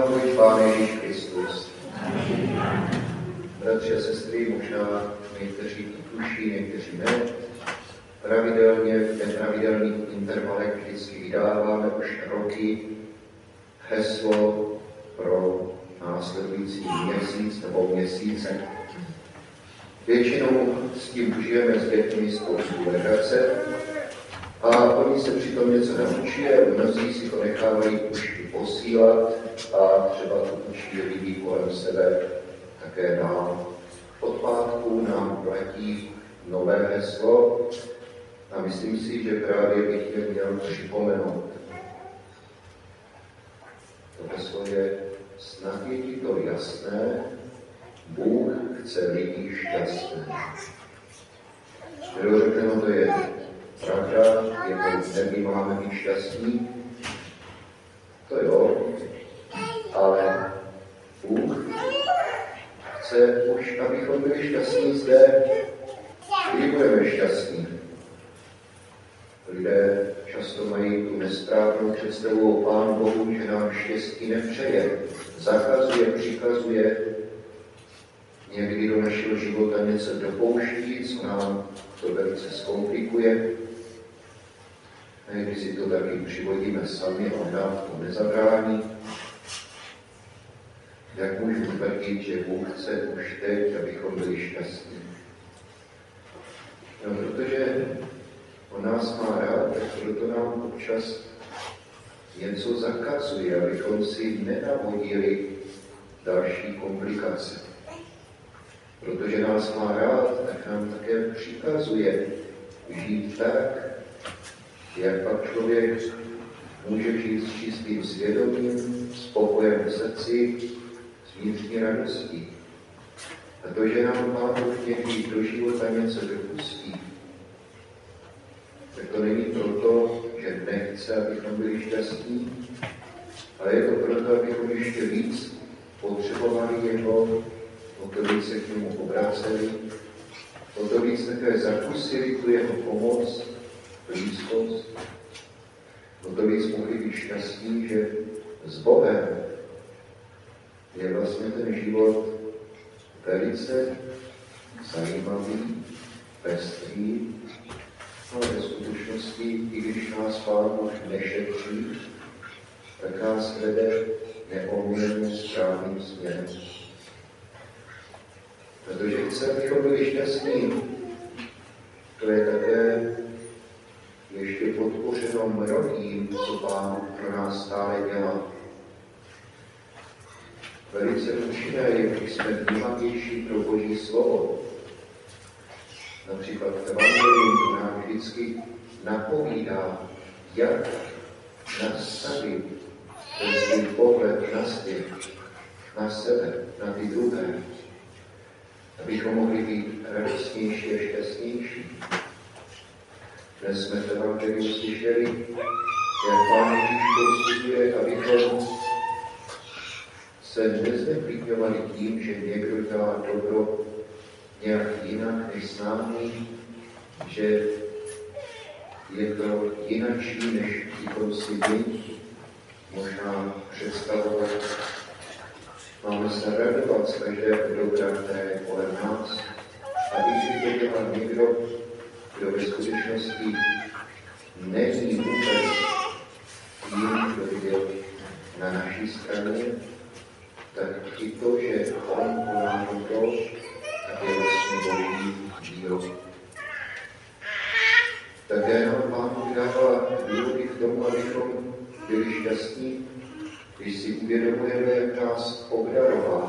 buď Pán Ježíš Kristus. Bratři a sestry, možná někteří to tuší, někteří ne. Pravidelně v nepravidelných intervalech vždycky vydáváme už roky heslo pro následující měsíc nebo měsíce. Většinou s tím užijeme s dětmi spoustu legrace a oni se přitom něco naučí a mnozí si to nechávají už posílat a třeba to učí lidi kolem sebe také dál. Od pátku nám platí nové heslo a myslím si, že právě bych je měl připomenout. To heslo je: snad je ti to jasné, Bůh chce lidi šťastné. Kdo řekne, no to je pravda, jako v nebi máme být šťastní, to jo, ale Bůh chce už, abychom byli šťastní zde, kdy budeme šťastní. Lidé často mají tu nesprávnou představu o Pánu Bohu, že nám štěstí nepřeje, zakazuje, přikazuje, někdy do našeho života něco dopouští, co nám to velice zkomplikuje. Někdy si to taky přivodíme sami, on nám to nezabrání. Jak můžu tvrdit, že Bůh chce už teď, abychom byli šťastní? No, protože on nás má rád, tak proto nám občas něco zakazuje, abychom si nenavodili další komplikace. Protože nás má rád, tak nám také přikazuje žít tak, jak pak člověk může žít s čistým svědomím, s pokojem v srdci, s vnitřní radostí. A to, že nám Pán Bůh někdy do života něco dopustí, tak to není proto, že nechce, abychom byli šťastní, ale je to proto, abychom ještě víc potřebovali jeho, o to víc se k němu obraceli, o to víc také zakusili tu jeho pomoc, blízkost, o to víc mohli být šťastní, že s Bohem je vlastně ten život velice zajímavý, pestrý, ale ve skutečnosti, i když nás Pán Bůh nešetří, tak nás vede neomylně správným směrem. Protože chce, abychom byli šťastní, to je také ještě podpořeno mnohým, co Pán pro nás stále dělá. Velice účinné je, když jsme vnímavější pro Boží slovo. Například Evangelium nám vždycky napovídá, jak nastavit ten svůj pohled na svět, na sebe, na ty druhé, abychom mohli být radostnější a šťastnější. Dnes jsme v Evangeliu slyšeli, jak Pán Ježíš posuzuje, abychom se nezneklidňovali tím, že někdo dělá dobro nějak jinak než s námi, že je to jinačí, než bychom si my možná představovat. Máme se radovat z každého dobra, které je kolem nás. A i když to dělá někdo, kdo ve skutečnosti není vůbec tím, kdo by byl na naší straně, tak i to, že on koná dobro, tak je vlastně boží dílo. Také nám Pán Bůh dává důvody k tomu, abychom byli šťastní, když si uvědomujeme, jak nás obdaroval.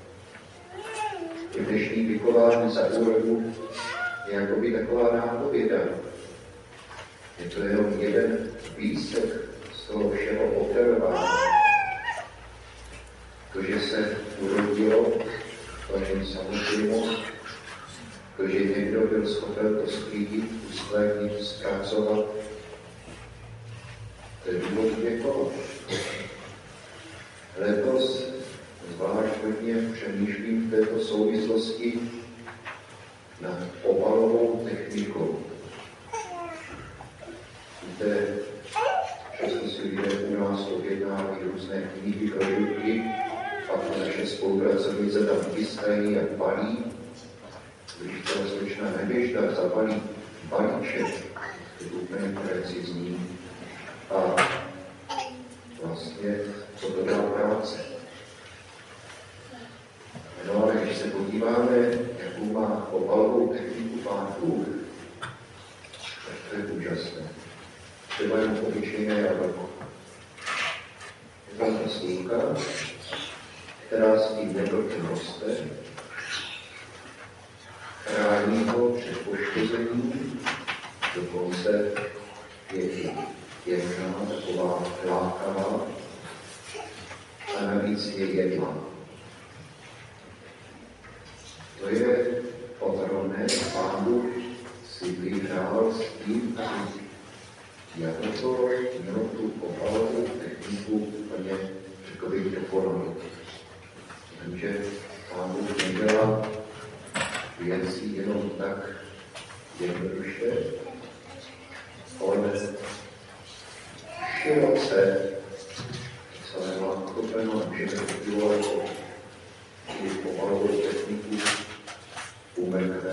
V dnešní vykování za úrodu je jakoby taková nápověda. Je to jenom jeden výsek z toho všeho obdarování. To, že se urodilo, to není samozřejmost. To, že někdo byl schopen to sklidit, usklédnit, zpracovat, to je důvod děkovat. Letos zvlášť hodně přemýšlím v této souvislosti nad obalovou technikou. Víte, často si lidé u nás objednávají různé knihy pro ruky, pak naše spolupracovnice tam chystají a balí. Když to slečna Nevěžda zabalí balíček, to je úplně precizní. A vlastně, co to dá práce. No ale když se podíváme, jakou má obalovou techniku Pán Bůh, tak to je úžasné. Třeba jenom obyčejné jablko. Je tam rostlínka, která s tím jablkem roste, chrání ho před poškozením, dokonce je i jemná, taková lákavá a navíc je jedla. To je ohromné, Pán Bůh si vyhrál s tím, aby jablko mělo tu obalovou techniku úplně, řekl bych, dokonalou. Takže Pán Bůh nedělá věcí jenom tak jednoduše, ale široce, celé lákopeno, můžeme udělat i obalovou techniku u mrkve,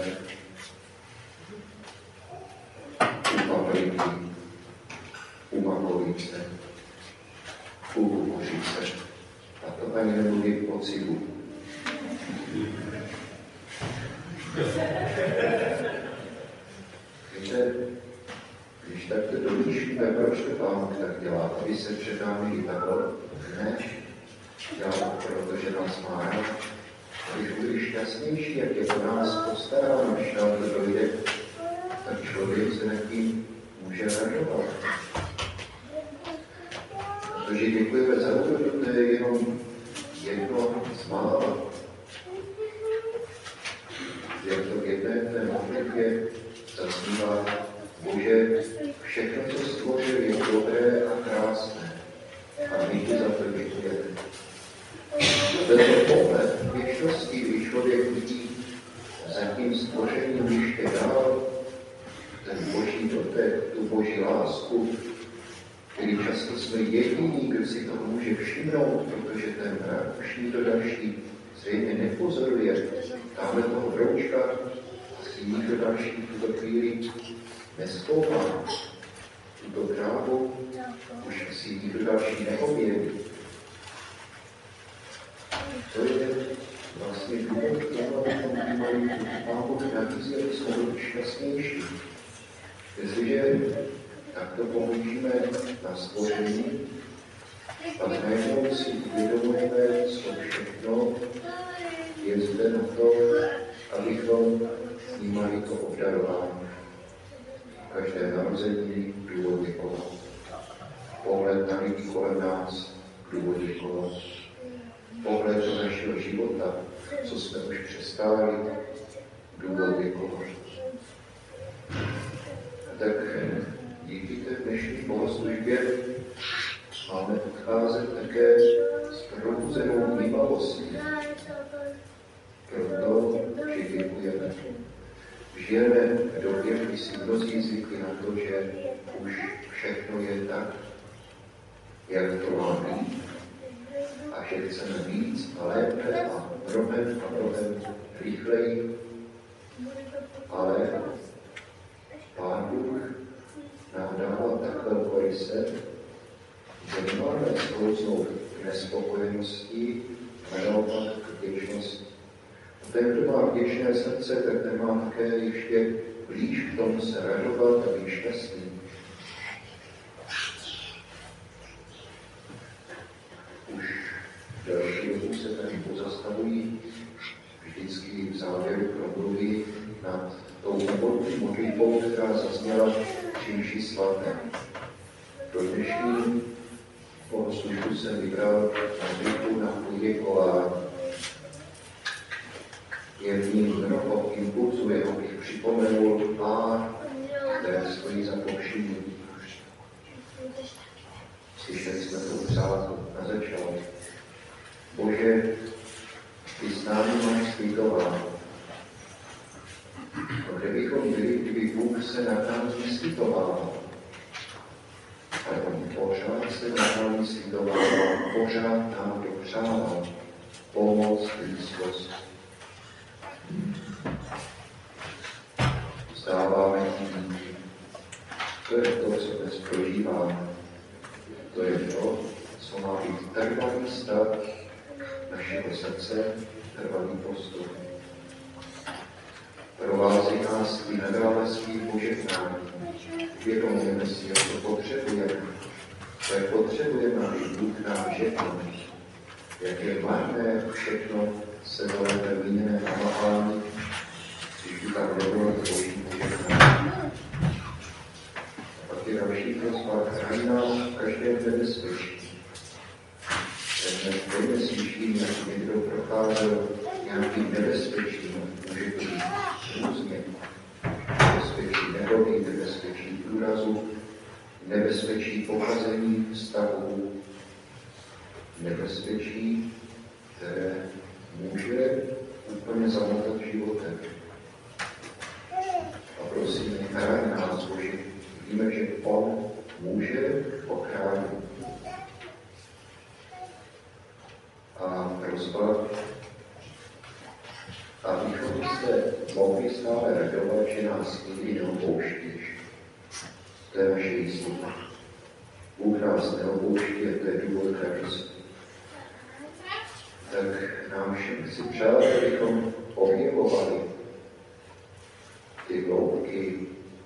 u papriky, u makovice, u kukuřice. A to ani nemluvím o cibu. Víte, když takto domýšlíme, proč to Pán Bůh tak dělá, aby se před námi vypadlo? Ne, dělá to, protože nás má rád. Když budeš šťastnější, jak je to nás postará, než nám to dojde, tak člověk se nad tím může radovat. Protože děkujeme za to, to je jenom jedno z mála. Jak to v jedné té modlitbě zaznívá, Bože, všechno, co stvořil, je dobré a krásné. A my ti za to děkujeme. Tento pohled věčnosti, kdy člověk vidí za tím stvořením ještě dál, ten boží dotek, tu boží lásku, který často jsme jediní, kdo si toho může všimnout, protože ten mrak už nikdo další zřejmě nepozoruje. Tamhle toho broučka si nikdo další v tuto chvíli nezkoumá. Tuto trávu už si nikdo další neobjeví. To je vlastně důvod k tomu, abychom vnímali Pán Bůh nabízí, aby jsme byli šťastnější. Jestliže takto pohlížíme na stvoření, pak najednou si uvědomujeme, co všechno je zde na to, abychom vnímali to obdarování. Každé narození důvod děkovat. Pohled na lidi kolem nás, důvod děkovat. Pohled do našeho života, co jsme už přestáli, důvod děkovat. A tak díky té dnešní bohoslužbě máme odcházet také s probuzenou vnímavostí. Proto, že děkujeme. Žijeme v době, kdy si mnozí zvykli na to, že už všechno je tak, jak to má být. A že chceme víc a lépe a mnohem rychleji. Ale Pán Bůh nám dává tak velkoryse, že nemáme sklouznout k nespokojenosti, a naopak k vděčnosti. A ten, kdo má vděčné srdce, tak ten má také ještě blíž k tomu se radovat a být šťastný. Už další dobu se tady pozastavují, vždycky v závěru promluví nad tou modlitbou, která zazněla při mši svaté. Pro dnešní bohoslužbu jsem vybral modlitbu na poděkování. Je v ní mnoho impulzů, jeho bych připomenul pár, které stojí za povšimnutí. Slyšeli jsme to na začátku. Bože, ty s námi máš slitování. No, kde bychom byli, kdyby Bůh se nad námi slitovával? Ale on pořád se nad námi slitovával. pořád nám dopřával pomoc, blízkost. Vzdáváme tím, to je to, co dnes prožíváme. To je to, co má být trvalý stav našeho srdce, trvalý postup. Provází nás i nadále svým požehnání. Uvědomujeme si, jak to potřebujeme. Jak potřebujeme, aby Bůh nám žehnal. Jak je marné všechno se volete míněné namáhání, když by tam nebylo tvoří požehnání. A pak je další prosba, chrání nás v každém nebezpečí. Ten dnes slyším, jak někdo procházel nějakým nebezpečím, může to být různě. Nebezpečí nehody, nebezpečí průrazu, nebezpečí pokazení vztahů, nebezpečí, které může úplně zamotat životem. A prosím, chraň nás, Bože. Víme, že On může ochránit. A prosba, abychom se mohli stále radovat, že nás nikdy neopouštíš. To je naše jistota. Bůh nás neopouští a to je důvod radosti. Tak nám všem si přát, abychom objevovali ty hloubky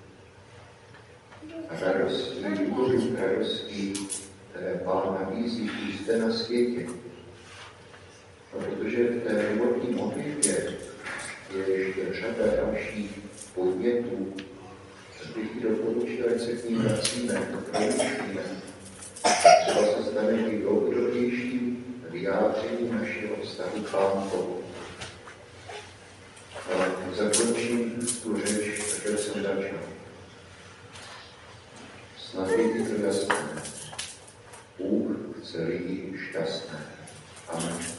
radostí, důvodů radostí, které Pán nabízí i zde na světě. No, protože v té životní modlitbě je ještě řada dalších podnětů, bych doporučil, ať se k ní vracíme, proučíme. Třeba se stane i dlouhodobějším vyjádřením našeho vztahu k Pánu Bohu. A zakončím tu řeč, tak jak jsem začal. Snad je to jasné. Bůh chce lidi šťastné. Amen.